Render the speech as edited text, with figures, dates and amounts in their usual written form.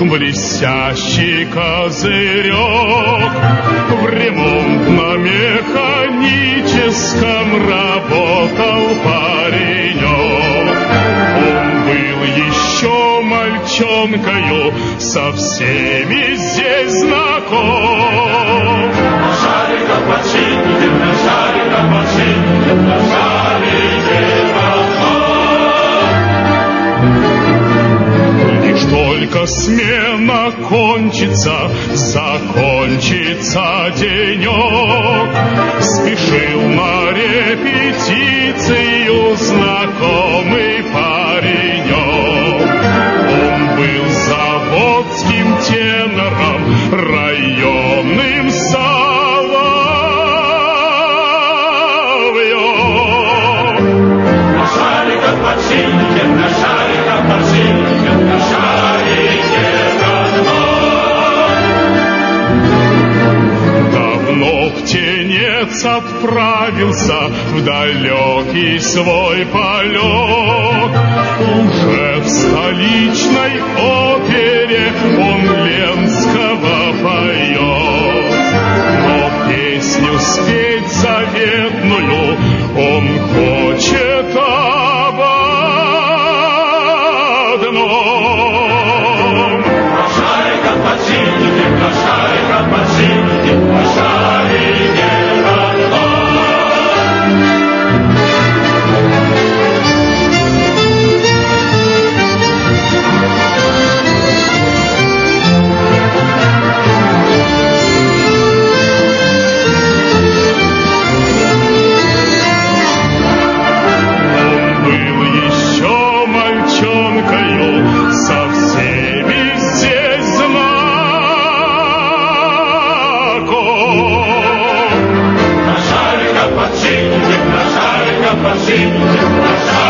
блестящий козырек. В ремонтно-механическом работал паренек. Он был еще мальчонкою, со всеми здесь знаком. На шариках починим, на шариках починим, на шарике родной. Лишь только смена кончится, закончится денек, спешил на репетицию знакомый паренек. Он был заводским тенором, районным соловьем. На шариках починим, на шариках починим, на шарике родной. Давно птенец отправился в далекий свой полет. Уже в столичной опере он Ленского поет. Но песню спеть заветную он хочет об одном. На шариках починим, на шариках починим, на шарике родной. Со всеми здесь знаком. На шариках починим, на шариках починим, на шарике